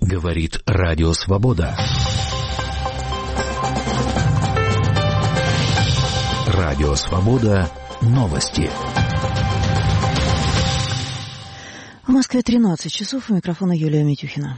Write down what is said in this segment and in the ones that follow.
Говорит Радио Свобода. Радио Свобода. Новости. В Москве 13 часов. У микрофона Юлия Митюхина.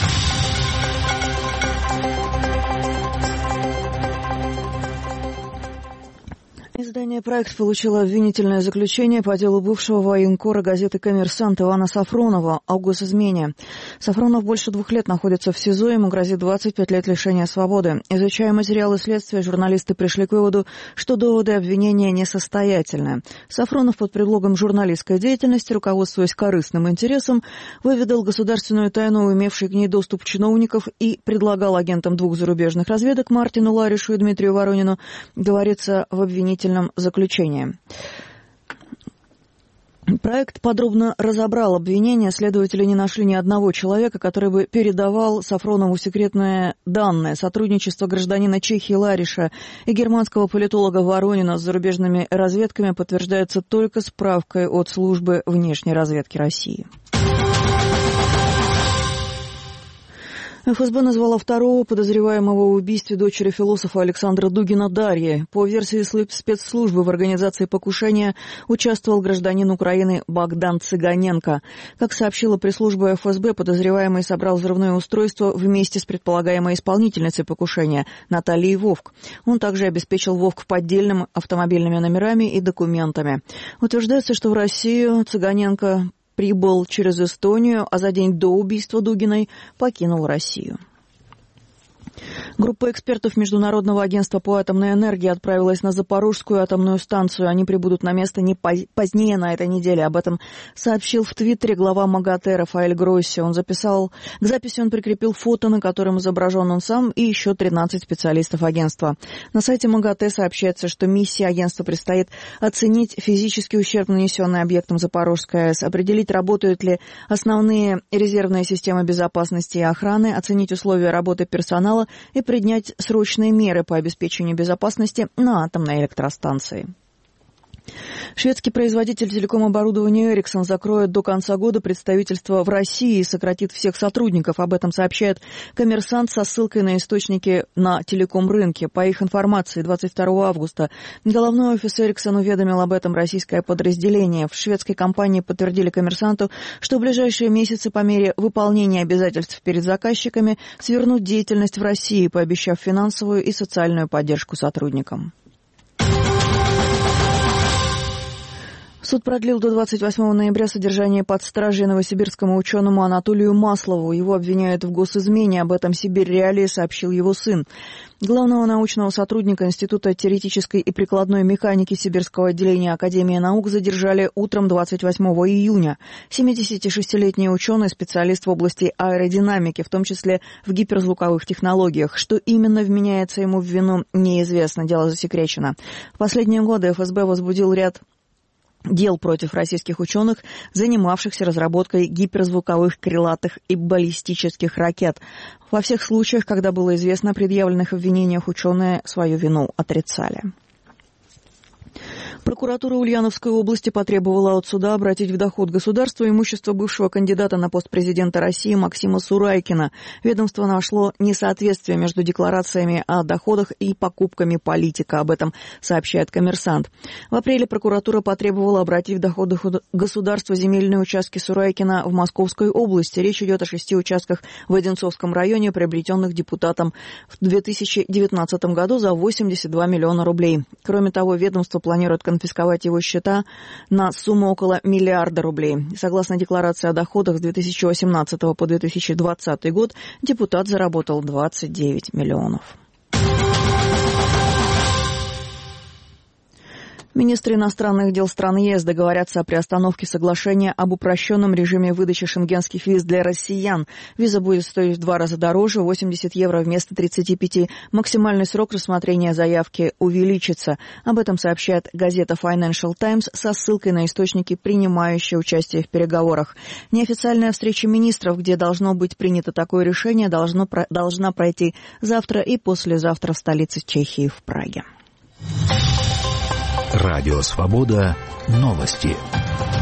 Издание «Проект» получило обвинительное заключение по делу бывшего военкора газеты «Коммерсант» Ивана Сафронова о госизмене. Сафронов больше 2 лет находится в СИЗО, ему грозит 25 лет лишения свободы. Изучая материалы следствия, журналисты пришли к выводу, что доводы обвинения несостоятельны. Сафронов под предлогом журналистской деятельности, руководствуясь корыстным интересом, выведал государственную тайну, имевший к ней доступ чиновников, и предлагал агентам 2 зарубежных разведок Мартину Ларишу и Дмитрию Воронину, говорится в обвинительном заключении. Проект подробно разобрал обвинения. Следователи не нашли ни одного человека, который бы передавал Сафронову секретные данные. Сотрудничество гражданина Чехии Лариша и германского политолога Воронина с зарубежными разведками подтверждается только справкой от службы внешней разведки России. ФСБ назвала 2-го подозреваемого в убийстве дочери философа Александра Дугина Дарьи. По версии спецслужбы в организации покушения участвовал гражданин Украины Богдан Цыганенко. Как сообщила пресс-служба ФСБ, подозреваемый собрал взрывное устройство вместе с предполагаемой исполнительницей покушения Натальей Вовк. Он также обеспечил Вовк поддельными автомобильными номерами и документами. Утверждается, что в Россию Цыганенко прибыл через Эстонию, а за день до убийства Дугиной покинул Россию. Группа экспертов Международного агентства по атомной энергии отправилась на Запорожскую атомную станцию. Они прибудут на место не позднее на этой неделе. Об этом сообщил в Твиттере глава МАГАТЭ Рафаэль Гросси. К записи он прикрепил фото, на котором изображен он сам и еще 13 специалистов агентства. На сайте МАГАТЭ сообщается, что миссии агентства предстоит оценить физический ущерб, нанесенный объектом Запорожской АЭС, определить, работают ли основные резервные системы безопасности и охраны, оценить условия работы персонала и принять срочные меры по обеспечению безопасности на атомной электростанции. Шведский производитель телеком-оборудования Ericsson закроет до конца года представительство в России и сократит всех сотрудников. Об этом сообщает «Коммерсант» со ссылкой на источники на телеком-рынке. По их информации, 22 августа головной офис Ericsson уведомил об этом российское подразделение. В шведской компании подтвердили «Коммерсанту», что в ближайшие месяцы по мере выполнения обязательств перед заказчиками свернут деятельность в России, пообещав финансовую и социальную поддержку сотрудникам. Суд продлил до 28 ноября содержание под стражей новосибирскому ученому Анатолию Маслову. Его обвиняют в госизмене. Об этом «Сибирь-Реалии» сообщил его сын. Главного научного сотрудника Института теоретической и прикладной механики Сибирского отделения Академии наук задержали утром 28 июня. 76-летний ученый, специалист в области аэродинамики, в том числе в гиперзвуковых технологиях. Что именно вменяется ему в вину, неизвестно. Дело засекречено. В последние годы ФСБ возбудил ряд дел против российских ученых, занимавшихся разработкой гиперзвуковых крылатых и баллистических ракет. Во всех случаях, когда было известно о предъявленных обвинениях, ученые свою вину отрицали. Прокуратура Ульяновской области потребовала от суда обратить в доход государства имущество бывшего кандидата на пост президента России Максима Сурайкина. Ведомство нашло несоответствие между декларациями о доходах и покупками политика. Об этом сообщает «Коммерсант». В апреле прокуратура потребовала обратить в доходы государства земельные участки Сурайкина в Московской области. Речь идет о 6 участках в Одинцовском районе, приобретенных депутатом в 2019 году за 82 миллиона рублей. Кроме того, ведомство планирует конфисковать его счета на сумму около миллиарда рублей. Согласно декларации о доходах с 2018 по 2020 год, депутат заработал 29 миллионов. Министры иностранных дел стран ЕС договорятся о приостановке соглашения об упрощенном режиме выдачи шенгенских виз для россиян. Виза будет стоить в 2 раза дороже, 80 евро вместо 35. Максимальный срок рассмотрения заявки увеличится. Об этом сообщает газета Financial Times со ссылкой на источники, принимающие участие в переговорах. Неофициальная встреча министров, где должно быть принято такое решение, должна пройти завтра и послезавтра в столице Чехии, в Праге. Радио Свобода. Новости.